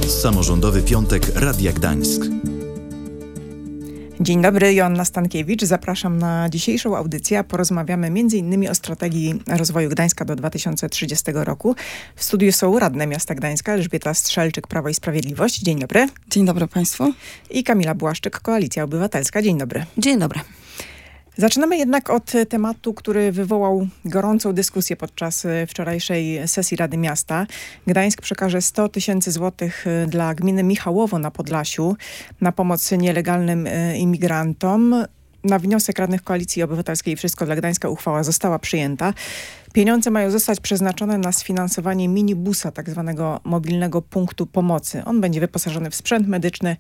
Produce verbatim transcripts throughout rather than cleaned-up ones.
Samorządowy Piątek Radia Gdańsk. Dzień dobry, Joanna Stankiewicz. Zapraszam na dzisiejszą audycję. Porozmawiamy m.in. o strategii rozwoju Gdańska do dwa tysiące trzydziestego roku. W studiu są radne miasta Gdańska, Elżbieta Strzelczyk, Prawo i Sprawiedliwość. Dzień dobry. Dzień dobry Państwu. I Kamila Błaszczyk, Koalicja Obywatelska. Dzień dobry. Dzień dobry. Zaczynamy jednak od tematu, który wywołał gorącą dyskusję podczas wczorajszej sesji Rady Miasta. Gdańsk przekaże sto tysięcy złotych dla gminy Michałowo na Podlasiu na pomoc nielegalnym imigrantom. Na wniosek radnych Koalicji Obywatelskiej Wszystko dla Gdańska uchwała została przyjęta. Pieniądze mają zostać przeznaczone na sfinansowanie minibusa, tak zwanego mobilnego punktu pomocy. On będzie wyposażony w sprzęt medyczny,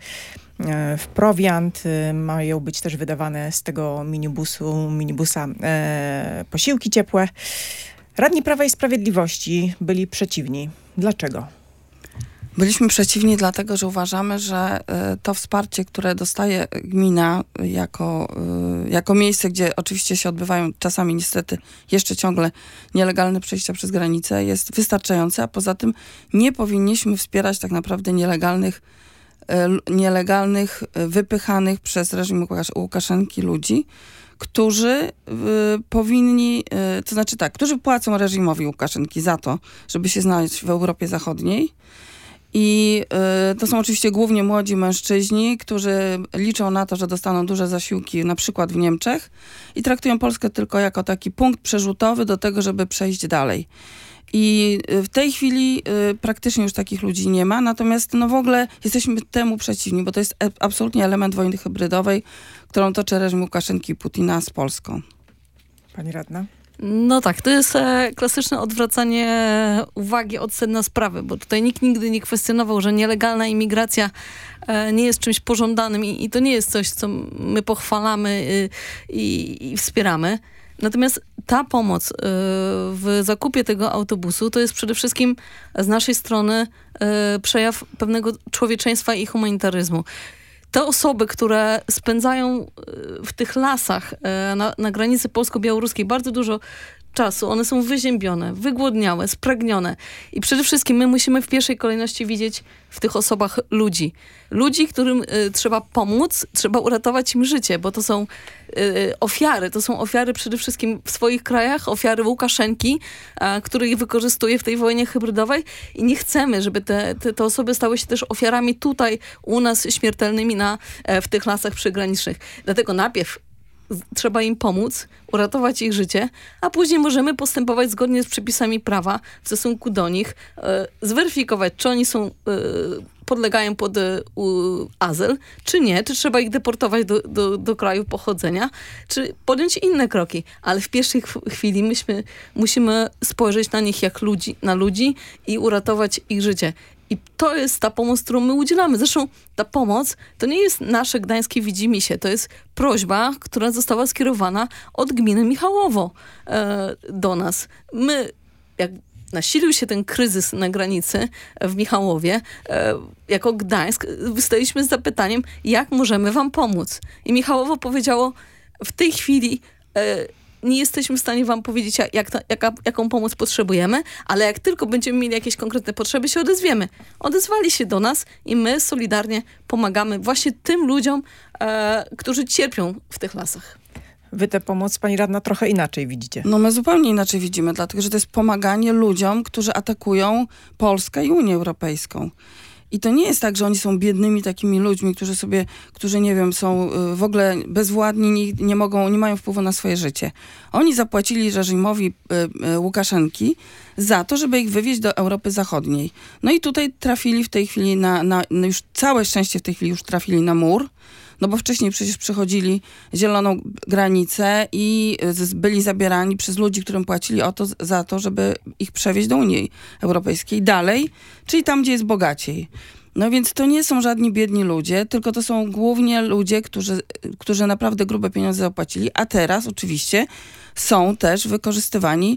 w prowiant. Mają być też wydawane z tego minibusu, minibusa e, posiłki ciepłe. Radni Prawa i Sprawiedliwości byli przeciwni. Dlaczego? Byliśmy przeciwni dlatego, że uważamy, że to wsparcie, które dostaje gmina jako, jako miejsce, gdzie oczywiście się odbywają czasami niestety jeszcze ciągle nielegalne przejścia przez granicę, jest wystarczające, a poza tym nie powinniśmy wspierać tak naprawdę nielegalnych, nielegalnych wypychanych przez reżim Łukaszenki ludzi, którzy y, powinni, y, to znaczy tak, którzy płacą reżimowi Łukaszenki za to, żeby się znaleźć w Europie Zachodniej. I y, to są oczywiście głównie młodzi mężczyźni, którzy liczą na to, że dostaną duże zasiłki na przykład w Niemczech i traktują Polskę tylko jako taki punkt przerzutowy do tego, żeby przejść dalej. I w tej chwili y, praktycznie już takich ludzi nie ma, natomiast no w ogóle jesteśmy temu przeciwni, bo to jest e- absolutnie element wojny hybrydowej, którą toczy reżim Łukaszenki i Putina z Polską. Pani radna? No tak, to jest e, klasyczne odwracanie uwagi od sedna sprawy, bo tutaj nikt nigdy nie kwestionował, że nielegalna imigracja e, nie jest czymś pożądanym i, i to nie jest coś, co my pochwalamy y, i, i wspieramy. Natomiast ta pomoc y, w zakupie tego autobusu to jest przede wszystkim z naszej strony y, przejaw pewnego człowieczeństwa i humanitaryzmu. Te osoby, które spędzają w tych lasach na, na granicy polsko-białoruskiej bardzo dużo czasu, one są wyziębione, wygłodniałe, spragnione. I przede wszystkim my musimy w pierwszej kolejności widzieć w tych osobach ludzi. Ludzi, którym y, trzeba pomóc, trzeba uratować im życie, bo to są y, ofiary. To są ofiary przede wszystkim w swoich krajach, ofiary Łukaszenki, a, który ich wykorzystuje w tej wojnie hybrydowej i nie chcemy, żeby te, te, te osoby stały się też ofiarami tutaj u nas śmiertelnymi na, w tych lasach przygranicznych. Dlatego najpierw trzeba im pomóc, uratować ich życie, a później możemy postępować zgodnie z przepisami prawa w stosunku do nich, e, zweryfikować, czy oni są, e, podlegają pod e, u, azyl, czy nie, czy trzeba ich deportować do, do, do kraju pochodzenia, czy podjąć inne kroki. Ale w pierwszej chwili myśmy, musimy spojrzeć na nich jak ludzi, na ludzi i uratować ich życie. I to jest ta pomoc, którą my udzielamy. Zresztą ta pomoc to nie jest nasze gdańskie widzimisię. To jest prośba, która została skierowana od gminy Michałowo e, do nas. My, jak nasilił się ten kryzys na granicy w Michałowie, e, jako Gdańsk, wystaliśmy z zapytaniem, jak możemy wam pomóc. I Michałowo powiedziało, w tej chwili e, nie jesteśmy w stanie wam powiedzieć, jak ta, jaka, jaką pomoc potrzebujemy, ale jak tylko będziemy mieli jakieś konkretne potrzeby, się odezwiemy. Odezwali się do nas i my solidarnie pomagamy właśnie tym ludziom, e, którzy cierpią w tych lasach. Wy tę pomoc, pani radna, trochę inaczej widzicie. No my zupełnie inaczej widzimy, dlatego że to jest pomaganie ludziom, którzy atakują Polskę i Unię Europejską. I to nie jest tak, że oni są biednymi takimi ludźmi, którzy sobie, którzy nie wiem, są w ogóle bezwładni, nie, nie mogą, nie mają wpływu na swoje życie. Oni zapłacili reżimowi y, y, Łukaszenki za to, żeby ich wywieźć do Europy Zachodniej. No i tutaj trafili w tej chwili na, na no już całe szczęście w tej chwili już trafili na mur, no bo wcześniej przecież przechodzili zieloną granicę i byli zabierani przez ludzi, którym płacili o to, za to, żeby ich przewieźć do Unii Europejskiej dalej, czyli tam, gdzie jest bogaciej. No więc to nie są żadni biedni ludzie, tylko to są głównie ludzie, którzy, którzy naprawdę grube pieniądze zapłacili, a teraz oczywiście są też wykorzystywani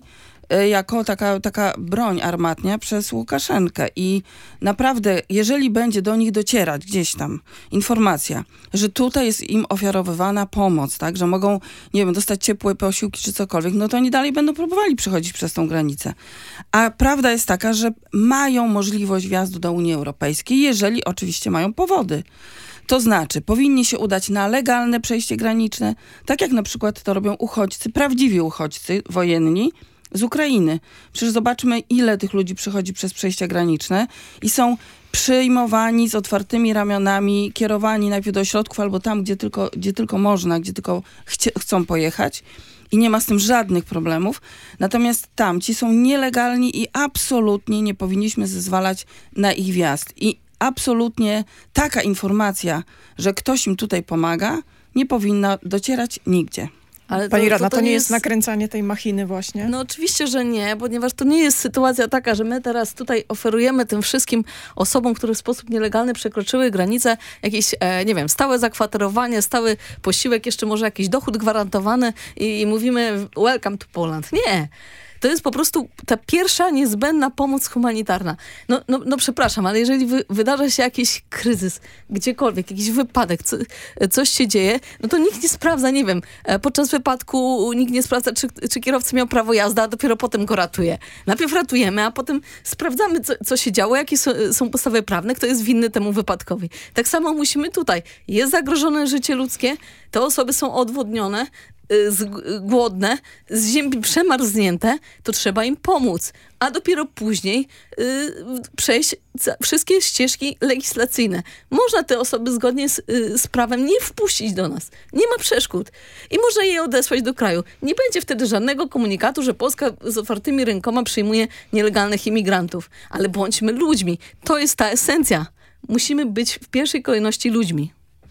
jako taka, taka broń armatnia przez Łukaszenkę. I naprawdę, jeżeli będzie do nich docierać gdzieś tam informacja, że tutaj jest im ofiarowywana pomoc, tak, że mogą, nie wiem, dostać ciepłe posiłki czy cokolwiek, no to oni dalej będą próbowali przechodzić przez tą granicę. A prawda jest taka, że mają możliwość wjazdu do Unii Europejskiej, jeżeli oczywiście mają powody. To znaczy, powinni się udać na legalne przejście graniczne, tak jak na przykład to robią uchodźcy, prawdziwi uchodźcy wojenni z Ukrainy. Przecież zobaczmy, ile tych ludzi przychodzi przez przejścia graniczne i są przyjmowani z otwartymi ramionami, kierowani najpierw do ośrodków albo tam, gdzie tylko, gdzie tylko można, gdzie tylko chcie, chcą pojechać. I nie ma z tym żadnych problemów. Natomiast tamci są nielegalni i absolutnie nie powinniśmy zezwalać na ich wjazd. I absolutnie taka informacja, że ktoś im tutaj pomaga, nie powinna docierać nigdzie. Ale Pani to, radna, to, to nie jest nakręcanie tej machiny właśnie? No oczywiście, że nie, ponieważ to nie jest sytuacja taka, że my teraz tutaj oferujemy tym wszystkim osobom, które w sposób nielegalny przekroczyły granicę, jakieś, e, nie wiem, stałe zakwaterowanie, stały posiłek, jeszcze może jakiś dochód gwarantowany i, i mówimy welcome to Poland. Nie. To jest po prostu ta pierwsza niezbędna pomoc humanitarna. No, no, no przepraszam, ale jeżeli wy, wydarza się jakiś kryzys, gdziekolwiek, jakiś wypadek, co, coś się dzieje, no to nikt nie sprawdza, nie wiem, podczas wypadku nikt nie sprawdza, czy, czy kierowca miał prawo jazdy, a dopiero potem go ratuje. Najpierw ratujemy, a potem sprawdzamy, co, co się działo, jakie są, są podstawy prawne, kto jest winny temu wypadkowi. Tak samo musimy tutaj. Jest zagrożone życie ludzkie, te osoby są odwodnione, Z, głodne, z ziemi przemarznięte, to trzeba im pomóc. A dopiero później y, przejść za, wszystkie ścieżki legislacyjne. Można te osoby zgodnie z, y, z prawem nie wpuścić do nas. Nie ma przeszkód. I można je odesłać do kraju. Nie będzie wtedy żadnego komunikatu, że Polska z otwartymi rękoma przyjmuje nielegalnych imigrantów. Ale bądźmy ludźmi. To jest ta esencja. Musimy być w pierwszej kolejności ludźmi.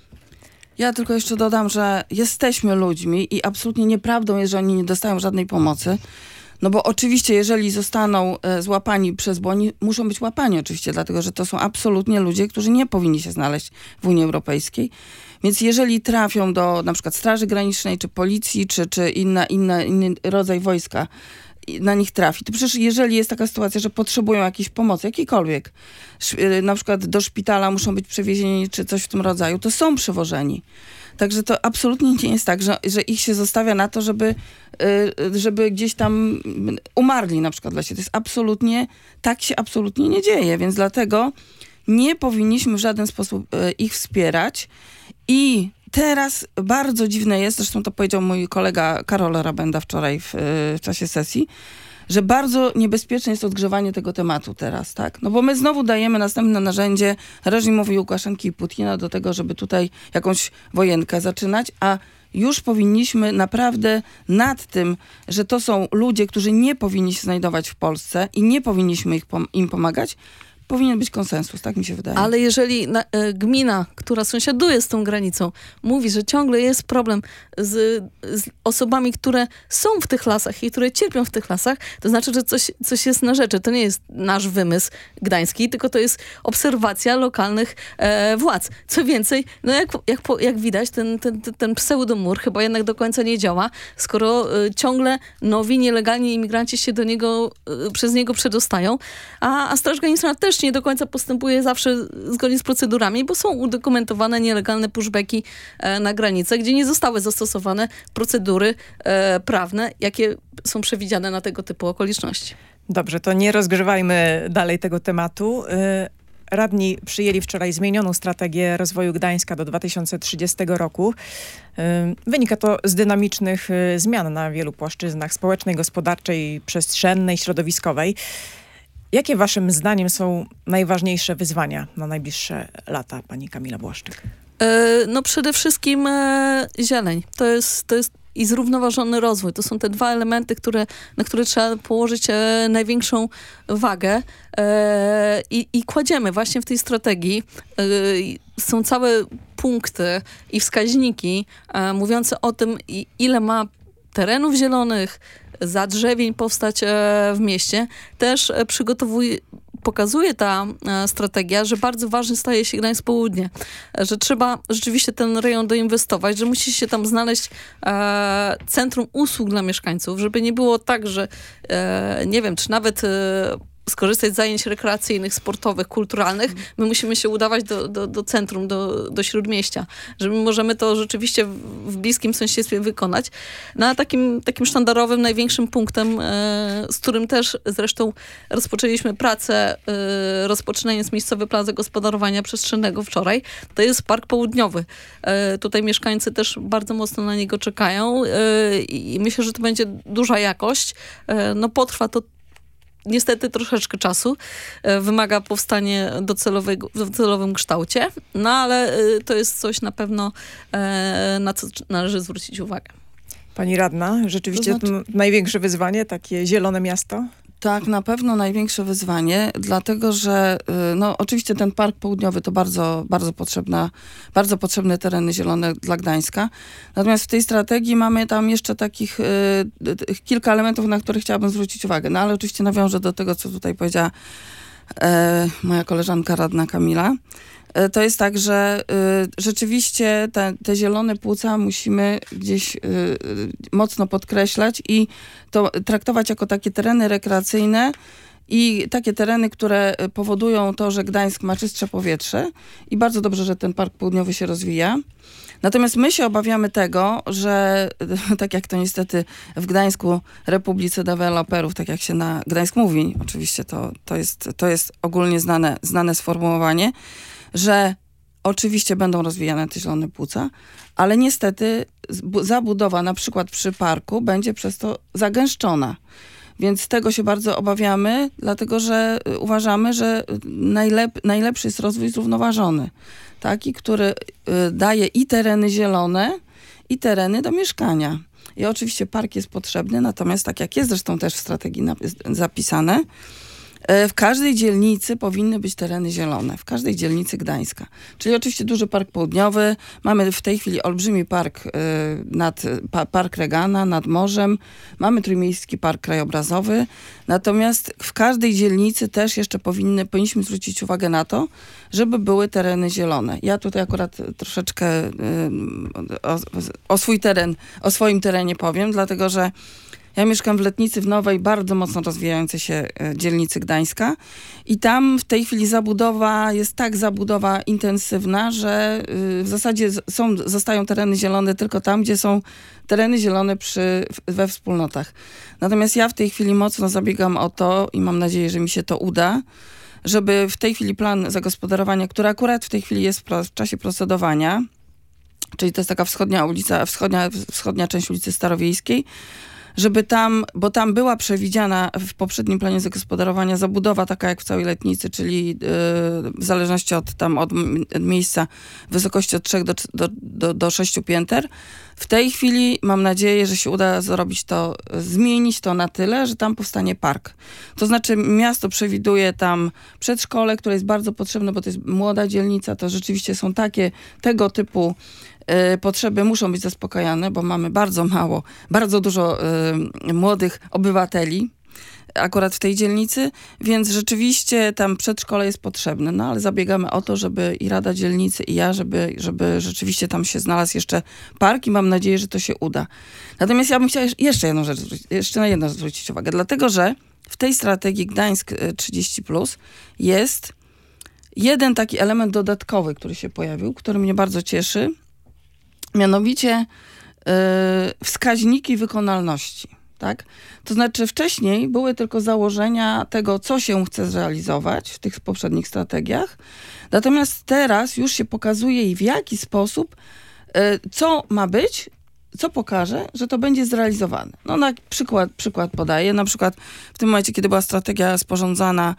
Ja tylko jeszcze dodam, że jesteśmy ludźmi i absolutnie nieprawdą jest, że oni nie dostają żadnej pomocy. No bo oczywiście, jeżeli zostaną e, złapani przez, bo oni muszą być łapani oczywiście, dlatego że to są absolutnie ludzie, którzy nie powinni się znaleźć w Unii Europejskiej. Więc jeżeli trafią do na przykład Straży Granicznej, czy policji, czy, czy inna, inna, inny rodzaj wojska, na nich trafi, to przecież jeżeli jest taka sytuacja, że potrzebują jakiejś pomocy, jakiejkolwiek, na przykład do szpitala muszą być przewiezieni, czy coś w tym rodzaju, to są przywożeni. Także to absolutnie nie jest tak, że, że ich się zostawia na to, żeby, żeby gdzieś tam umarli na przykład dla siebie. To jest absolutnie, tak się absolutnie nie dzieje, więc dlatego nie powinniśmy w żaden sposób ich wspierać i teraz bardzo dziwne jest, zresztą to powiedział mój kolega Karol Rabenda wczoraj w, w czasie sesji, że bardzo niebezpieczne jest odgrzewanie tego tematu teraz, tak? No bo my znowu dajemy następne narzędzie reżimowi Łukaszenki i Putina do tego, żeby tutaj jakąś wojenkę zaczynać, a już powinniśmy naprawdę nad tym, że to są ludzie, którzy nie powinni się znajdować w Polsce i nie powinniśmy ich pom- im pomagać, powinien być konsensus, tak mi się wydaje. Ale jeżeli na, e, gmina, która sąsiaduje z tą granicą, mówi, że ciągle jest problem z, z osobami, które są w tych lasach i które cierpią w tych lasach, to znaczy, że coś, coś jest na rzeczy. To nie jest nasz wymysł gdański, tylko to jest obserwacja lokalnych e, władz. Co więcej, no jak, jak, jak widać, ten, ten, ten pseudomur chyba jednak do końca nie działa, skoro e, ciągle nowi, nielegalni imigranci się do niego, e, przez niego przedostają, a, a Straż Graniczna też nie do końca postępuje zawsze zgodnie z procedurami, bo są udokumentowane nielegalne pushbacki e, na granicę, gdzie nie zostały zastosowane procedury e, prawne, jakie są przewidziane na tego typu okoliczności. Dobrze, to nie rozgrzewajmy dalej tego tematu. Radni przyjęli wczoraj zmienioną strategię rozwoju Gdańska do dwa tysiące trzydziestego roku. Wynika to z dynamicznych zmian na wielu płaszczyznach społecznej, gospodarczej, przestrzennej, środowiskowej. Jakie waszym zdaniem są najważniejsze wyzwania na najbliższe lata, pani Kamila Błaszczyk? No przede wszystkim e, zieleń. To jest, to jest i zrównoważony rozwój. To są te dwa elementy, które, na które trzeba położyć e, największą wagę e, i, i kładziemy właśnie w tej strategii. E, są całe punkty i wskaźniki e, mówiące o tym, i, ile ma terenów zielonych, zadrzewień powstać e, w mieście. Też e, przygotowuj, pokazuje ta e, strategia, że bardzo ważny staje się Gdańsk Południe, że trzeba rzeczywiście ten rejon doinwestować, że musi się tam znaleźć e, centrum usług dla mieszkańców, żeby nie było tak, że e, nie wiem, czy nawet e, skorzystać z zajęć rekreacyjnych, sportowych, kulturalnych, my musimy się udawać do, do, do centrum, do, do śródmieścia, że my możemy to rzeczywiście w, w bliskim sąsiedztwie wykonać. No a takim, takim sztandarowym, największym punktem, e, z którym też zresztą rozpoczęliśmy pracę, e, rozpoczynając miejscowy plan zagospodarowania przestrzennego wczoraj, to jest Park Południowy. E, tutaj mieszkańcy też bardzo mocno na niego czekają e, i myślę, że to będzie duża jakość. E, no potrwa to niestety troszeczkę czasu. Wymaga powstanie docelowego, w docelowym kształcie, no ale to jest coś na pewno, na co należy zwrócić uwagę. Pani radna, rzeczywiście to znaczy... największe wyzwanie, takie zielone miasto? Tak, na pewno największe wyzwanie, dlatego że no, oczywiście ten Park Południowy to bardzo, bardzo, potrzebna, bardzo potrzebne tereny zielone dla Gdańska. Natomiast w tej strategii mamy tam jeszcze takich y, y, kilka elementów, na które chciałabym zwrócić uwagę. No ale oczywiście nawiążę do tego, co tutaj powiedziała y, moja koleżanka radna Kamila. To jest tak, że y, rzeczywiście te, te zielone płuca musimy gdzieś y, y, mocno podkreślać i to traktować jako takie tereny rekreacyjne i takie tereny, które powodują to, że Gdańsk ma czystsze powietrze i bardzo dobrze, że ten Park Południowy się rozwija. Natomiast my się obawiamy tego, że tak jak to niestety w Gdańsku Republice Deweloperów, tak jak się na Gdańsk mówi, oczywiście to, to, jest, to jest ogólnie znane, znane sformułowanie, że oczywiście będą rozwijane te zielone płuca, ale niestety zabudowa na przykład przy parku będzie przez to zagęszczona. Więc tego się bardzo obawiamy, dlatego że uważamy, że najlep- najlepszy jest rozwój zrównoważony. Taki, który y, daje i tereny zielone, i tereny do mieszkania. I oczywiście park jest potrzebny, natomiast tak jak jest zresztą też w strategii napis- zapisane, w każdej dzielnicy powinny być tereny zielone, w każdej dzielnicy Gdańska. Czyli oczywiście duży Park Południowy, mamy w tej chwili olbrzymi park, y, nad, pa, Park Regana nad morzem, mamy Trójmiejski Park Krajobrazowy, natomiast w każdej dzielnicy też jeszcze powinny, powinniśmy zwrócić uwagę na to, żeby były tereny zielone. Ja tutaj akurat troszeczkę y, o, o swój teren, o swoim terenie powiem, dlatego że ja mieszkam w Letnicy, w nowej, bardzo mocno rozwijającej się dzielnicy Gdańska i tam w tej chwili zabudowa, jest tak zabudowa intensywna, że w zasadzie są, zostają tereny zielone tylko tam, gdzie są tereny zielone przy, we wspólnotach. Natomiast ja w tej chwili mocno zabiegam o to i mam nadzieję, że mi się to uda, żeby w tej chwili plan zagospodarowania, który akurat w tej chwili jest w, w czasie procedowania, czyli to jest taka wschodnia ulica, wschodnia, wschodnia część ulicy Starowiejskiej, żeby tam, bo tam była przewidziana w poprzednim planie zagospodarowania zabudowa taka jak w całej Letnicy, czyli yy, w zależności od tam od miejsca w wysokości od trzech do, do, do, do sześciu pięter. W tej chwili mam nadzieję, że się uda zrobić to, zmienić to na tyle, że tam powstanie park. To znaczy miasto przewiduje tam przedszkole, które jest bardzo potrzebne, bo to jest młoda dzielnica, to rzeczywiście są takie, tego typu y, potrzeby muszą być zaspokajane, bo mamy bardzo mało, bardzo dużo y, młodych obywateli akurat w tej dzielnicy, więc rzeczywiście tam przedszkole jest potrzebne, no ale zabiegamy o to, żeby i Rada Dzielnicy i ja, żeby, żeby rzeczywiście tam się znalazł jeszcze park i mam nadzieję, że to się uda. Natomiast ja bym chciała jeszcze jedną rzecz, jeszcze na jedną zwrócić uwagę, dlatego że w tej strategii Gdańsk trzydzieści plus jest jeden taki element dodatkowy, który się pojawił, który mnie bardzo cieszy, mianowicie yy, wskaźniki wykonalności. Tak? To znaczy wcześniej były tylko założenia tego, co się chce zrealizować w tych poprzednich strategiach. Natomiast teraz już się pokazuje i w jaki sposób, co ma być, co pokaże, że to będzie zrealizowane. No na przykład, przykład podaję. Na przykład w tym momencie, kiedy była strategia sporządzana,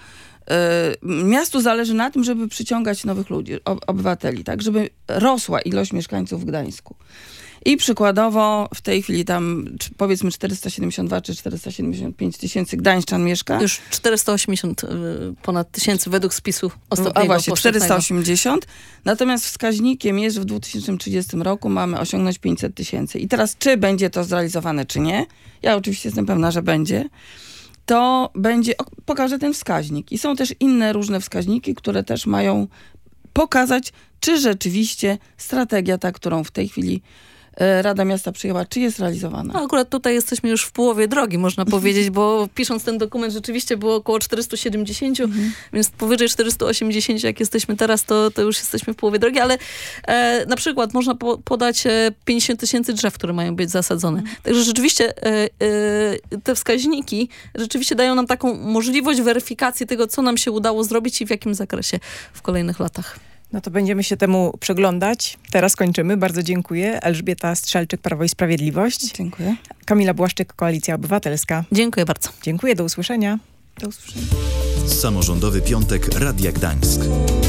miastu zależy na tym, żeby przyciągać nowych ludzi, obywateli, tak? Żeby rosła ilość mieszkańców w Gdańsku. I przykładowo w tej chwili tam powiedzmy czterysta siedemdziesiąt dwa czy czterysta siedemdziesiąt pięć tysięcy gdańszczan mieszka. Już czterysta osiemdziesiąt ponad tysięcy według spisu ostatniego. A właśnie, czterysta osiemdziesiąt. Natomiast wskaźnikiem jest, że w dwa tysiące trzydziestym roku mamy osiągnąć pięćset tysięcy. I teraz czy będzie to zrealizowane, czy nie? Ja oczywiście jestem pewna, że będzie. to będzie, o, pokaże ten wskaźnik. I są też inne różne wskaźniki, które też mają pokazać, czy rzeczywiście strategia ta, którą w tej chwili Rada Miasta przyjęła, czy jest realizowana? No, akurat tutaj jesteśmy już w połowie drogi, można powiedzieć, bo pisząc ten dokument rzeczywiście było około czterysta siedemdziesiąt, mhm. więc powyżej czterysta osiemdziesiąt, jak jesteśmy teraz, to, to już jesteśmy w połowie drogi, ale e, na przykład można po, podać e, pięćdziesiąt tysięcy drzew, które mają być zasadzone. Mhm. Także rzeczywiście e, e, te wskaźniki rzeczywiście dają nam taką możliwość weryfikacji tego, co nam się udało zrobić i w jakim zakresie w kolejnych latach. No to będziemy się temu przyglądać. Teraz kończymy. Bardzo dziękuję. Elżbieta Strzelczyk, Prawo i Sprawiedliwość. Dziękuję. Kamila Błaszczyk, Koalicja Obywatelska. Dziękuję bardzo. Dziękuję. Do usłyszenia. Do usłyszenia. Samorządowy Piątek Radia Gdańsk.